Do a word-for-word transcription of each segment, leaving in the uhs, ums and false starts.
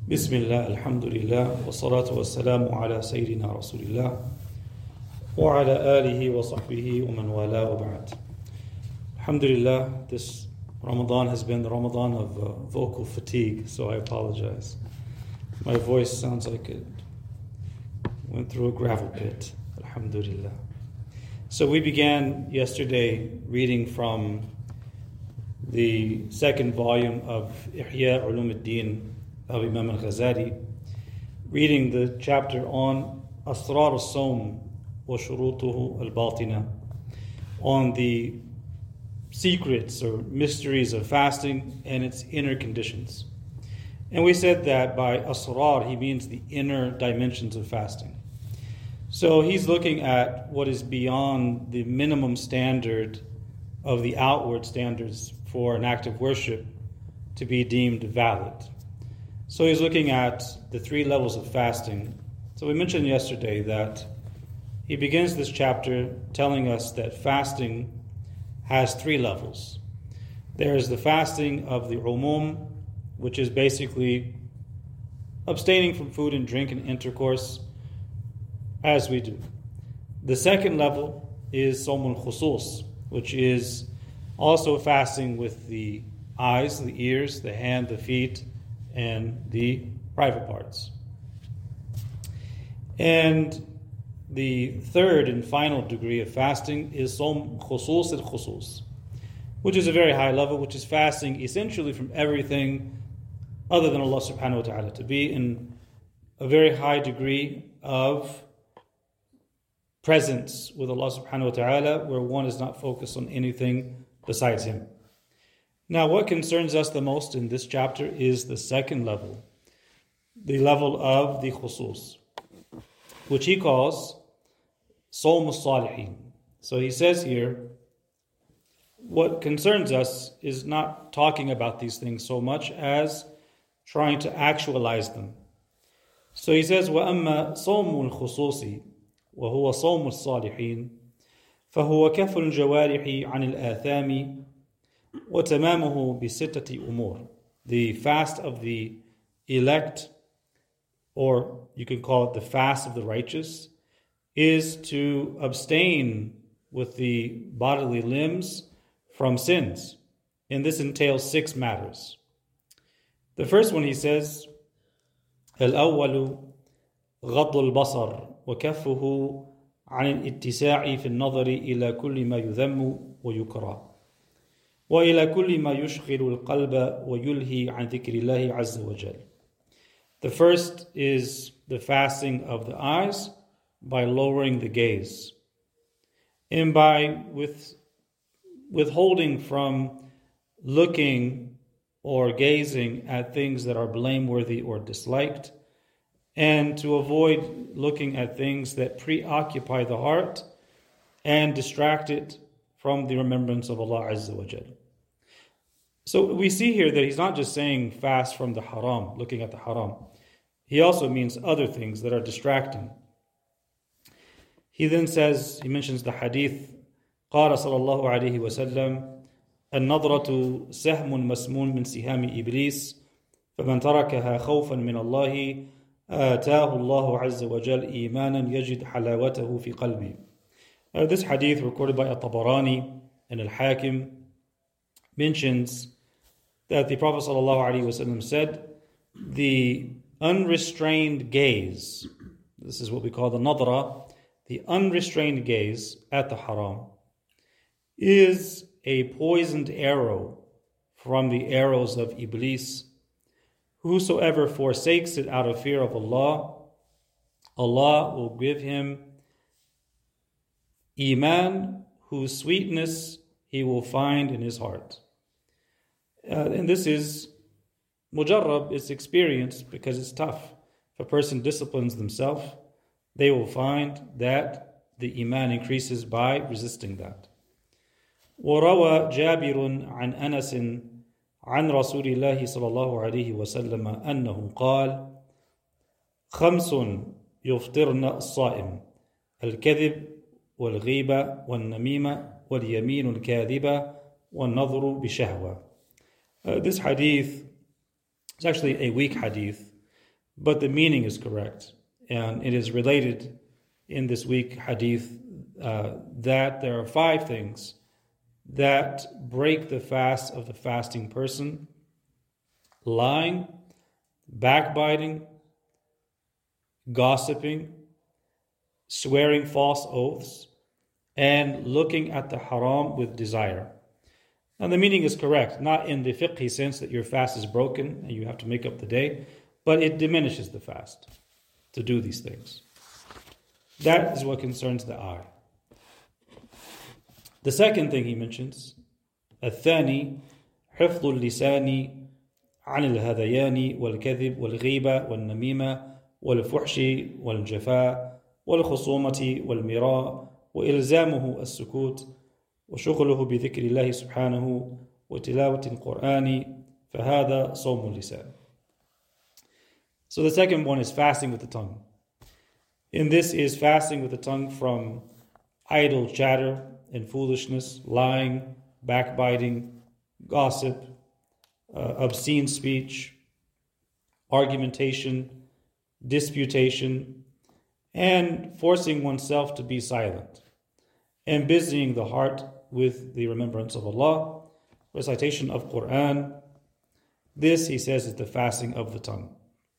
بسم الله الحمد لله والصلاة والسلام على سيدنا رسول الله وعلى آله وصحبه ومن والاه وبعد. Alhamdulillah, this Ramadan has been the Ramadan of uh, vocal fatigue, so I apologize. My voice sounds like it went through a gravel pit. Alhamdulillah. So we began yesterday reading from the second volume of Ihya Ulum al-Din of Imam al-Ghazali, reading the chapter on Asrar al-Sawm wa Shurutuhu al-Batina, on the secrets or mysteries of fasting and its inner conditions. And we said that by asrar, he means the inner dimensions of fasting. So he's looking at what is beyond the minimum standard of the outward standards for an act of worship to be deemed valid. So he's looking at the three levels of fasting. So we mentioned yesterday that he begins this chapter telling us that fasting has three levels. There is the fasting of the umum, which is basically abstaining from food and drink and intercourse, as we do. The second level is Sawmul Khusus, which is also fasting with the eyes, the ears, the hand, the feet, and the private parts. And the third and final degree of fasting is Sawm Khusus al-Khusus, which is a very high level, which is fasting essentially from everything other than Allah subhanahu wa ta'ala, to be in a very high degree of presence with Allah subhanahu wa ta'ala, where one is not focused on anything besides Him. Now, what concerns us the most in this chapter is the second level, the level of the khusus, which he calls Sawm al-Salihin. So he says here, what concerns us is not talking about these things so much as trying to actualize them. So he says, وَأَمَّا صَوْمُ الْخُصُوصِ وَهُوَ صَوْمُ الصَّالِحِينَ فَهُوَ كَفُ الْجَوَارِحِ عَنِ الْآثَامِ وَتَمَامُهُ بِسِتَّةِ أُمُورٍ. The fast of the elect, or you can call it the fast of the righteous, is to abstain with the bodily limbs from sins. And this entails six matters. The first one, he says, الأول غض البصر وكفه عن الاتساع في النظر إلى كل ما يذم ويكره وإلى كل ما يشغل القلب ويلهي عن ذكر الله عز وجل. The first is the fasting of the eyes by lowering the gaze and by with withholding from looking or gazing at things that are blameworthy or disliked, and to avoid looking at things that preoccupy the heart and distract it from the remembrance of Allah Azza wa Jal. So we see here that he's not just saying fast from the haram, looking at the haram. He also means other things that are distracting. He then says, he mentions the hadith, قال صلى الله عليه وسلم النظرة سهم مسموم من سهام إبليس فمن تركها خوفا من الله آتاه الله عز وجل إيمانا يجد حلاوته في قلبه. Uh, this hadith, recorded by At-Tabarani and Al-Hakim, mentions that the Prophet ﷺ said, the unrestrained gaze, this is what we call the nadra, the unrestrained gaze at the haram, is a poisoned arrow from the arrows of Iblis. Whosoever forsakes it out of fear of Allah, Allah will give him Iman, whose sweetness he will find in his heart. Uh, and this is mujarrab, it's experienced because it's tough. If a person disciplines themselves, they will find that the Iman increases by resisting that. وروى جابر عن أنس عن رسول الله صلى الله عليه وسلم أنه قال خمس يفطرن الصائم الكذب والغيبة والنميمة واليمين الكاذبة والنظر بشهوة. Uh, this hadith is actually a weak hadith, but the meaning is correct. And it is related in this week hadith uh, that there are five things that break the fast of the fasting person: lying, backbiting, gossiping, swearing false oaths, and looking at the haram with desire. Now the meaning is correct, not in the fiqhi sense that your fast is broken and you have to make up the day, but it diminishes the fast to do these things. That is what concerns the eye. The second thing he mentions, الثاني حفظ اللسان عن الهذيان والكذب والغيبة والنميمة والفحش والجفاء والخصومة والمراء وإلزامه السكوت وشغله بذكر الله سبحانه وتلاوة القرآن فهذا صوم اللسان. So the second one is fasting with the tongue. And this is fasting with the tongue from idle chatter and foolishness, lying, backbiting, gossip, uh, obscene speech, argumentation, disputation, and forcing oneself to be silent, and busying the heart with the remembrance of Allah, recitation of Quran. This, he says, is the fasting of the tongue.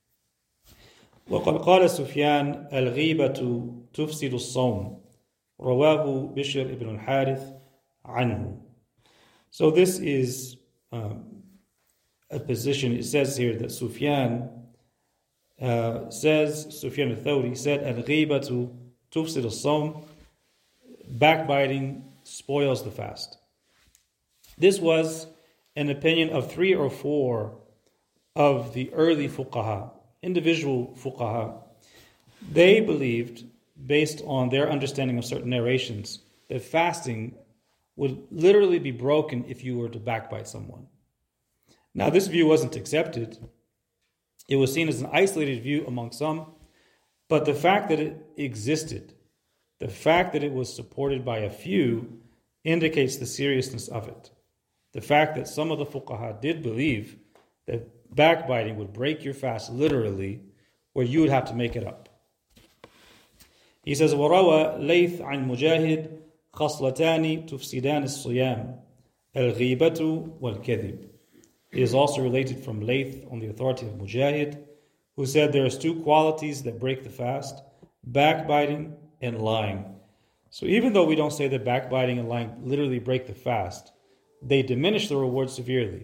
وقد قال سفيان الغيبة تفسد الصوم رواه بشر ibn al-Harith عنه. So this is um, a position. It says here that Sufyan uh, says, Sufyan al-Thawri said, الغيبة تفسد الصوم, backbiting spoils the fast. This was an opinion of three or four of the early fuqaha, individual fuqaha. They believed, based on their understanding of certain narrations, that fasting would literally be broken if you were to backbite someone. Now, this view wasn't accepted. It was seen as an isolated view among some, but the fact that it existed, the fact that it was supported by a few, indicates the seriousness of it. The fact that some of the fuqaha did believe that backbiting would break your fast literally, where you would have to make it up. He says, وَرَوَى لَيْث عَنْ مُجَاهِدٍ خَصْلَتَانِ تُفْسِدَانِ الصِّيَامِ الْغِيبَةُ وَالْكَذِبُ. It is also related from Layth on the authority of Mujahid, who said there is two qualities that break the fast: backbiting and lying. So even though we don't say that backbiting and lying literally break the fast, they diminish the reward severely.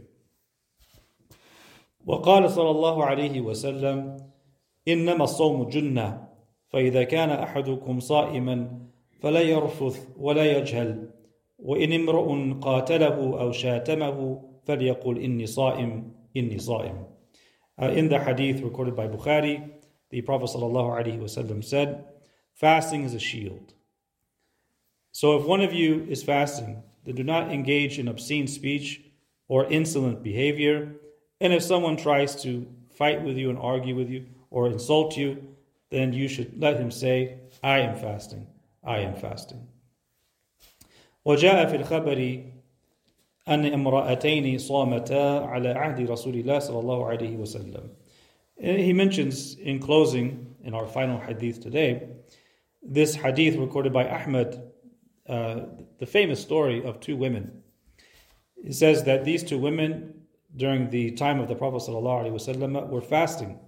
وقال صلى الله عليه وسلم إنما الصوم جنة فإذا كان أحدكم صائما فلا يرفث ولا يجهل وإن امرؤ قاتله أو شاتمه فليقل إني صائم إني صائم. Uh, in the hadith recorded by Bukhari, the Prophet ﷺ said, fasting is a shield. So if one of you is fasting, then do not engage in obscene speech or insolent behavior. And if someone tries to fight with you and argue with you or insult you, then you should let him say, I am fasting, I am fasting. وجاء في الخبر أن امرأتين صامتا على عهد رسول الله صلى الله عليه وسلم. He mentions in closing, in our final hadith today, this hadith recorded by Ahmad, uh, the famous story of two women. It says that these two women, during the time of the Prophet ﷺ, were fasting.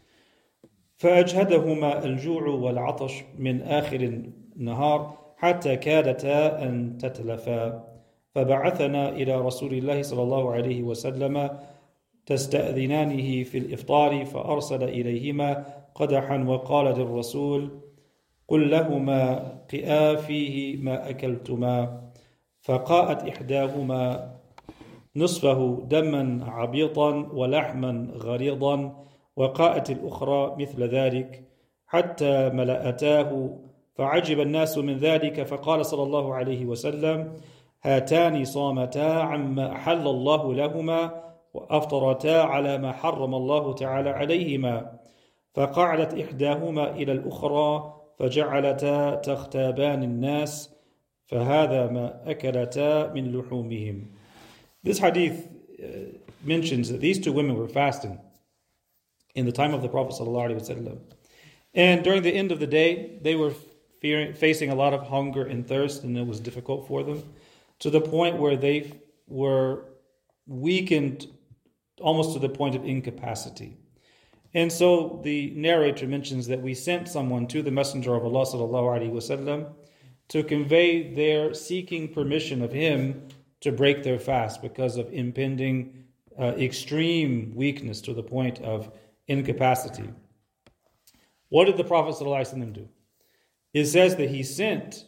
فأجهدهما الجوع والعطش من آخر النهار حتى كادتا أن تتلفا فبعثنا إلى رسول الله صلى الله عليه وسلم تستأذنانه في الإفطار فأرسل إليهما قدحا وقال للرسول قل لهما قئا فيه ما أكلتما فقاءت إحداهما نصفه دما عبيطا ولحما غريضا وقاءت الأخرى مثل ذلك حتى ملأتاه فعجب الناس من ذلك فقال صلى الله عليه وسلم هاتان صامتا عما أحل الله لهما وأفطرتا على ما حرم الله تعالى عليهما فقعدت إحداهما إلى الأخرى فجعلتا تختابان الناس فهذا ما أكلتا من لحومهم. This hadith uh, mentions that these two women were fasting. in the time of the Prophet ﷺ. And during the end of the day, they were fearing, facing a lot of hunger and thirst, and it was difficult for them, to the point where they were weakened almost to the point of incapacity. And so the narrator mentions that we sent someone to the Messenger of Allah ﷺ to convey their seeking permission of him to break their fast because of impending uh, extreme weakness to the point of incapacity. What did the Prophet ﷺ do? It says that he sent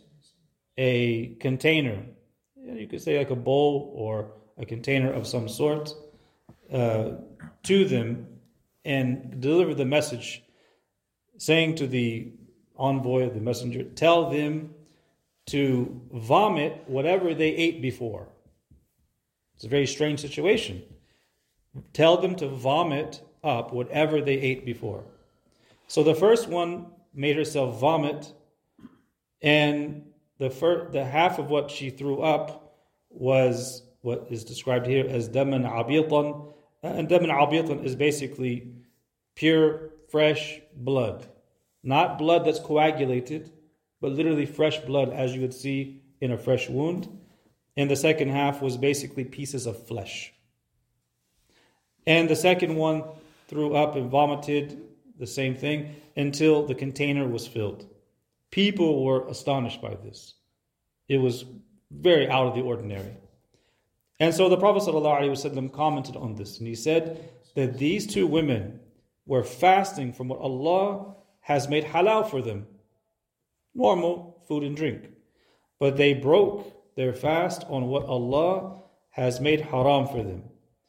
a container, you could say like a bowl or a container of some sort, uh, to them, and delivered the message saying to the envoy, the messenger, tell them to vomit whatever they ate before. It's a very strange situation. Tell them to vomit up whatever they ate before. So the first one made herself vomit, and the first, the half of what she threw up was what is described here as daman abitan. And daman abitan is basically pure, fresh blood. Not blood that's coagulated, but literally fresh blood as you would see in a fresh wound. And the second half was basically pieces of flesh. And the second one threw up and vomited the same thing until the container was filled. People were astonished by this. It was very out of the ordinary. And so the Prophet ﷺ commented on this, and he said that these two women were fasting from what Allah has made halal for them, normal food and drink. But they broke their fast on what Allah has made haram for them.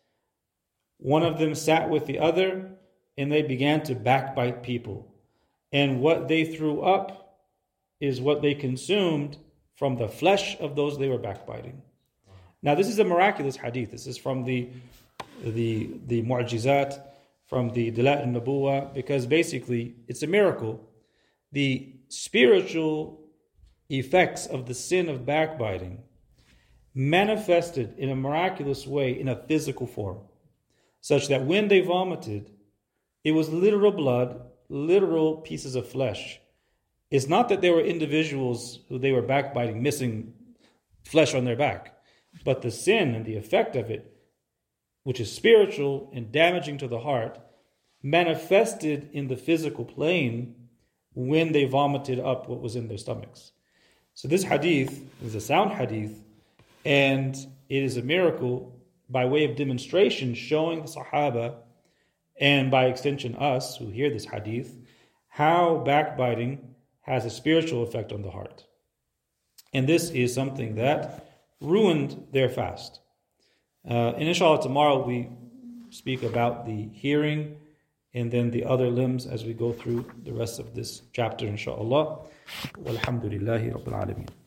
One of them sat with the other, and they began to backbite people. And what they threw up is what they consumed from the flesh of those they were backbiting. Now, this is a miraculous hadith. This is from the the the mu'jizat, from the Dala'il al-Nubuwah, because basically it's a miracle. The spiritual effects of the sin of backbiting manifested in a miraculous way in a physical form, such that when they vomited, it was literal blood, literal pieces of flesh. It's not that there were individuals who they were backbiting missing flesh on their back, but the sin and the effect of it, which is spiritual and damaging to the heart, manifested in the physical plane when they vomited up what was in their stomachs. So this hadith is a sound hadith, and it is a miracle by way of demonstration, showing the Sahaba, and by extension us who hear this hadith, how backbiting has a spiritual effect on the heart. And this is something that ruined their fast. Uh, and inshallah, tomorrow we speak about the hearing and then the other limbs as we go through the rest of this chapter, inshallah. Walhamdulillahi Rabbil Alameen.